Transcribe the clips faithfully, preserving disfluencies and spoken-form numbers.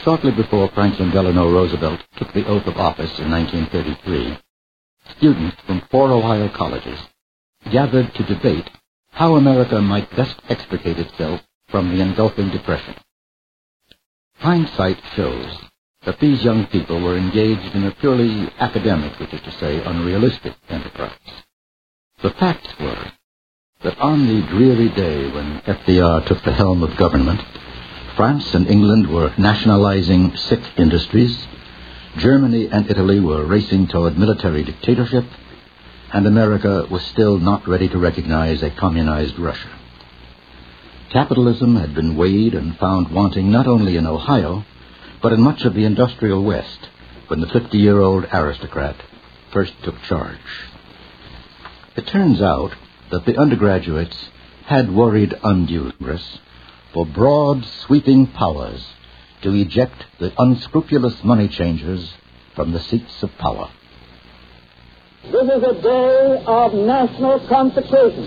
Shortly before Franklin Delano Roosevelt took the oath of office in nineteen thirty-three, students from four Ohio colleges gathered to debate how America might best extricate itself from the engulfing depression. Hindsight shows that these young people were engaged in a purely academic, which is to say, unrealistic enterprise. The facts were that on the dreary day when F D R took the helm of government, France and England were nationalizing sick industries, Germany and Italy were racing toward military dictatorship, and America was still not ready to recognize a communized Russia. Capitalism had been weighed and found wanting not only in Ohio, but in much of the industrial West when the fifty-year-old aristocrat first took charge. It turns out that the undergraduates had worried undue Congress for broad, sweeping powers to eject the unscrupulous money changers from the seats of power. This is a day of national consecration,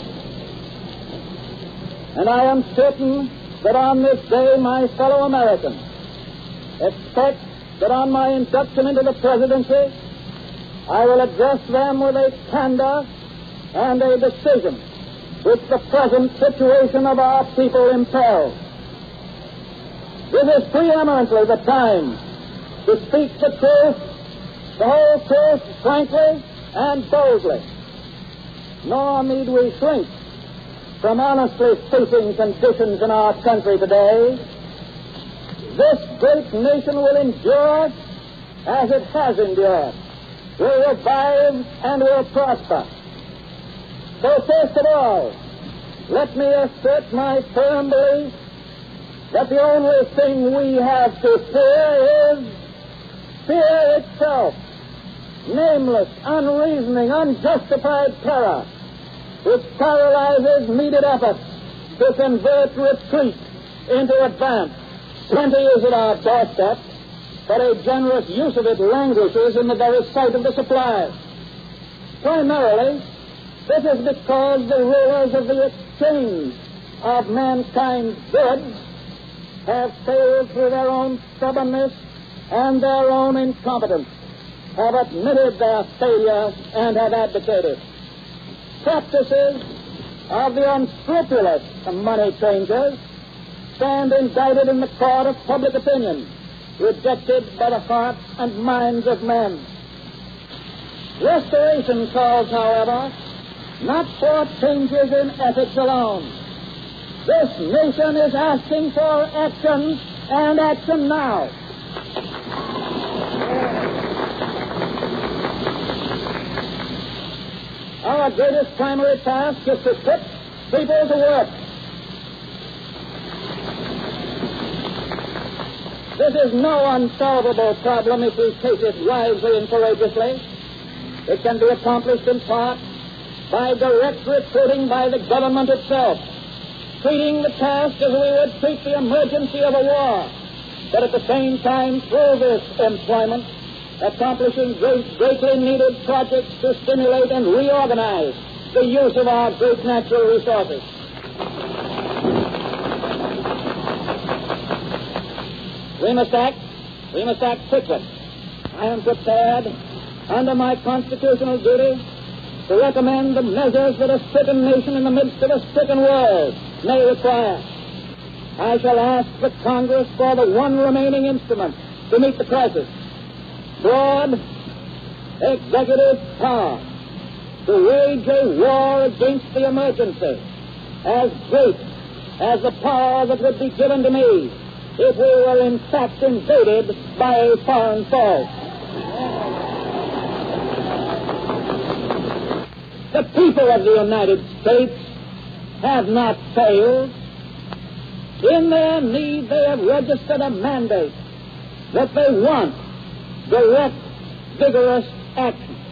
and I am certain that on this day my fellow Americans expect that on my induction into the presidency I will address them with a candor and a decision which the present situation of our people impels. This is preeminently the time to speak the truth, the whole truth, frankly and boldly. Nor need we shrink from honestly facing conditions in our country today. This great nation will endure as it has endured, will revive and will prosper. So first of all, let me assert my firm belief that the only thing we have to fear is fear itself, nameless, unreasoning, unjustified terror, which paralyzes needed efforts to convert retreat into advance. Plenty is at our doorstep, but a generous use of it languishes in the very sight of the supplies. Primarily, this is because the rulers of the exchange of mankind's goods have failed through their own stubbornness and their own incompetence, have admitted their failure and have abdicated. Practices of the unscrupulous money changers stand indicted in the court of public opinion, rejected by the hearts and minds of men. Restoration calls, however, not for changes in ethics alone. This nation is asking for action, and action now. Our greatest primary task is to put people to work. This is no unsolvable problem if we face it wisely and courageously. It can be accomplished in part by direct recruiting by the government itself, treating the task as we would treat the emergency of a war, but at the same time, through this employment, accomplishing great, greatly needed projects to stimulate and reorganize the use of our great natural resources. We must act. We must act quickly. I am prepared, under my constitutional duty, to recommend the measures that a stricken nation in the midst of a stricken world may require. I shall ask the Congress for the one remaining instrument to meet the crisis: broad executive power to wage a war against the emergency, as great as the power that would be given to me if we were in fact invaded by a foreign foe. The people of the United States have not failed. In their need, they have registered a mandate that they want direct, vigorous action.